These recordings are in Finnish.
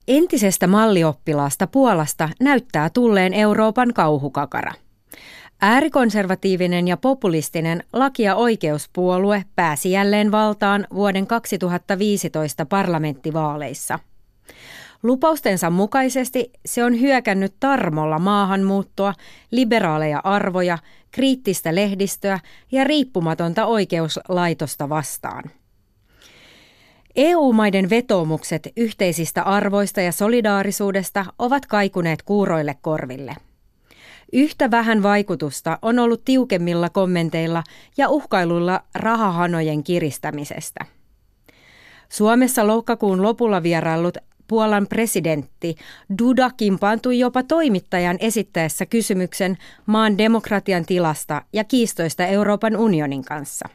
Entisestä mallioppilaasta Puolasta näyttää tulleen Euroopan kauhukakara. Äärikonservatiivinen ja populistinen Laki- ja oikeuspuolue pääsi jälleen valtaan vuoden 2015 parlamenttivaaleissa. Lupaustensa mukaisesti se on hyökännyt tarmolla maahanmuuttoa, liberaaleja arvoja, kriittistä lehdistöä ja riippumatonta oikeuslaitosta vastaan. EU-maiden vetoomukset yhteisistä arvoista ja solidaarisuudesta ovat kaikuneet kuuroille korville. Yhtä vähän vaikutusta on ollut tiukemmilla kommenteilla ja uhkailuilla rahahanojen kiristämisestä. Suomessa lokakuun lopulla vieraillut Puolan presidentti Duda kimpaantui jopa toimittajan esittäessä kysymyksen maan demokratian tilasta ja kiistoista Euroopan unionin kanssa.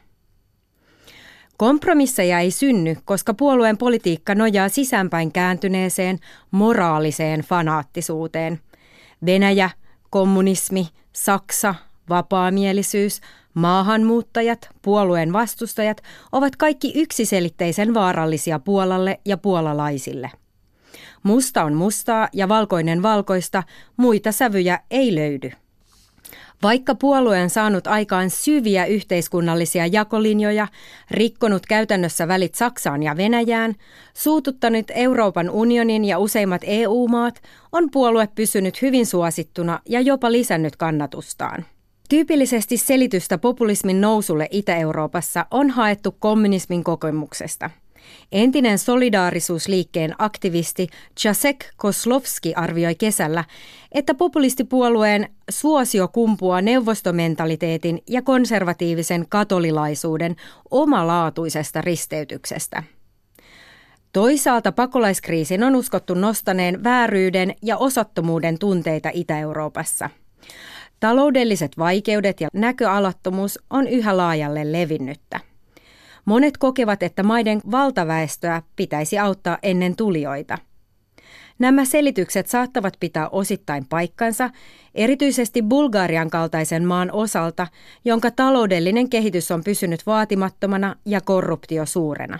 Kompromisseja ei synny, koska puolueen politiikka nojaa sisäänpäin kääntyneeseen moraaliseen fanaattisuuteen. Venäjä, kommunismi, Saksa, vapaamielisyys, maahanmuuttajat, puolueen vastustajat ovat kaikki yksiselitteisen vaarallisia Puolalle ja puolalaisille. Musta on mustaa ja valkoinen valkoista, muita sävyjä ei löydy. Vaikka puolue on saanut aikaan syviä yhteiskunnallisia jakolinjoja, rikkonut käytännössä välit Saksaan ja Venäjään, suututtanut Euroopan unionin ja useimmat EU-maat, on puolue pysynyt hyvin suosittuna ja jopa lisännyt kannatustaan. Tyypillisesti selitystä populismin nousulle Itä-Euroopassa on haettu kommunismin kokemuksesta. Entinen solidaarisuusliikkeen aktivisti Jacek Kozłowski arvioi kesällä, että populistipuolueen suosio kumpuaa neuvostomentaliteetin ja konservatiivisen katolilaisuuden omalaatuisesta risteytyksestä. Toisaalta pakolaiskriisin on uskottu nostaneen vääryyden ja osattomuuden tunteita Itä-Euroopassa. Taloudelliset vaikeudet ja näköalattomuus on yhä laajalle levinnyttä. Monet kokevat, että maiden valtaväestöä pitäisi auttaa ennen tulijoita. Nämä selitykset saattavat pitää osittain paikkansa, erityisesti Bulgarian kaltaisen maan osalta, jonka taloudellinen kehitys on pysynyt vaatimattomana ja korruptio suurena.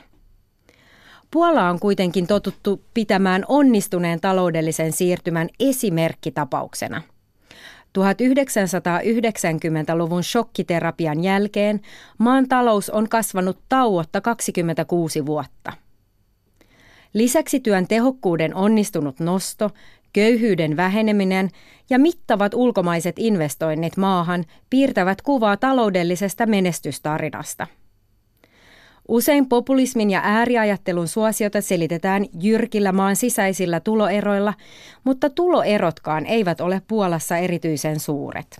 Puola on kuitenkin totuttu pitämään onnistuneen taloudellisen siirtymän esimerkkitapauksena. 1990-luvun shokkiterapian jälkeen maan talous on kasvanut tauotta 26 vuotta. Lisäksi työn tehokkuuden onnistunut nosto, köyhyyden väheneminen ja mittavat ulkomaiset investoinnit maahan piirtävät kuvaa taloudellisesta menestystarinasta. Usein populismin ja ääriajattelun suosiota selitetään jyrkillä maan sisäisillä tuloeroilla, mutta tuloerotkaan eivät ole Puolassa erityisen suuret.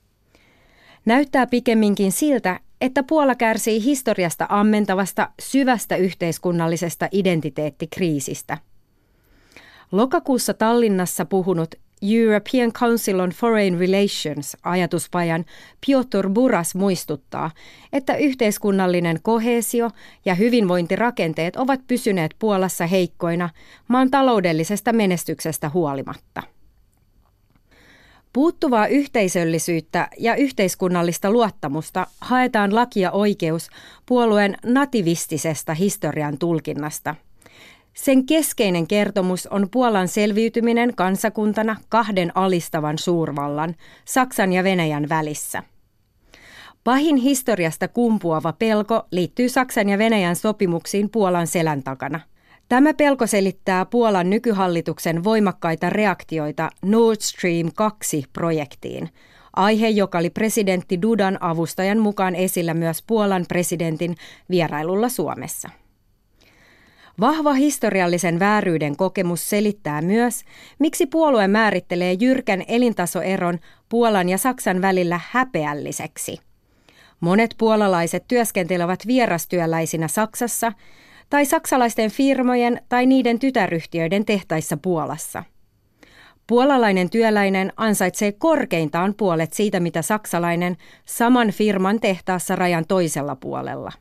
Näyttää pikemminkin siltä, että Puola kärsii historiasta ammentavasta syvästä yhteiskunnallisesta identiteettikriisistä. Lokakuussa Tallinnassa puhunut European Council on Foreign Relations -ajatuspajan Piotr Buras muistuttaa, että yhteiskunnallinen koheesio ja hyvinvointirakenteet ovat pysyneet Puolassa heikkoina maan taloudellisesta menestyksestä huolimatta. Puuttuvaa yhteisöllisyyttä ja yhteiskunnallista luottamusta haetaan Laki- ja oikeus puolueen nativistisesta historian tulkinnasta. Sen keskeinen kertomus on Puolan selviytyminen kansakuntana kahden alistavan suurvallan, Saksan ja Venäjän välissä. Pahin historiasta kumpuava pelko liittyy Saksan ja Venäjän sopimuksiin Puolan selän takana. Tämä pelko selittää Puolan nykyhallituksen voimakkaita reaktioita Nord Stream 2-projektiin, aihe, joka oli presidentti Dudan avustajan mukaan esillä myös Puolan presidentin vierailulla Suomessa. Vahva historiallisen vääryyden kokemus selittää myös, miksi puolue määrittelee jyrkän elintasoeron Puolan ja Saksan välillä häpeälliseksi. Monet puolalaiset työskentelevät vierastyöläisinä Saksassa tai saksalaisten firmojen tai niiden tytäryhtiöiden tehtaissa Puolassa. Puolalainen työläinen ansaitsee korkeintaan puolet siitä, mitä saksalainen saman firman tehtaassa rajan toisella puolella.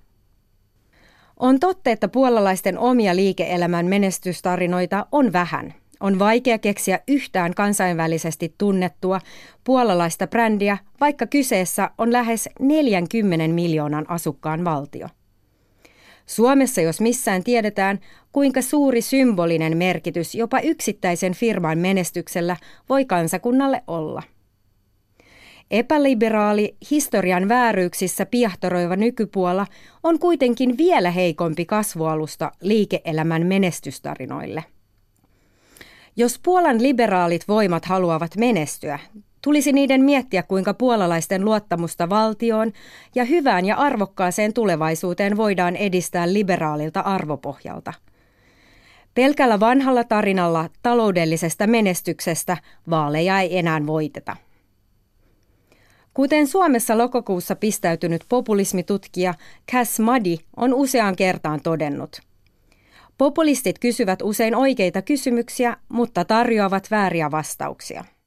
On totta, että puolalaisten omia liike-elämän menestystarinoita on vähän. On vaikea keksiä yhtään kansainvälisesti tunnettua puolalaista brändiä, vaikka kyseessä on lähes 40 miljoonan asukkaan valtio. Suomessa jos missään tiedetään, kuinka suuri symbolinen merkitys jopa yksittäisen firman menestyksellä voi kansakunnalle olla. Epäliberaali, historian vääryyksissä piahtoroiva nykypuola on kuitenkin vielä heikompi kasvualusta liike-elämän menestystarinoille. Jos Puolan liberaalit voimat haluavat menestyä, tulisi niiden miettiä, kuinka puolalaisten luottamusta valtioon ja hyvään ja arvokkaaseen tulevaisuuteen voidaan edistää liberaalilta arvopohjalta. Pelkällä vanhalla tarinalla taloudellisesta menestyksestä vaaleja ei enää voiteta. Kuten Suomessa lokakuussa pistäytynyt populismitutkija Cass Muddy on useaan kertaan todennut. Populistit kysyvät usein oikeita kysymyksiä, mutta tarjoavat vääriä vastauksia.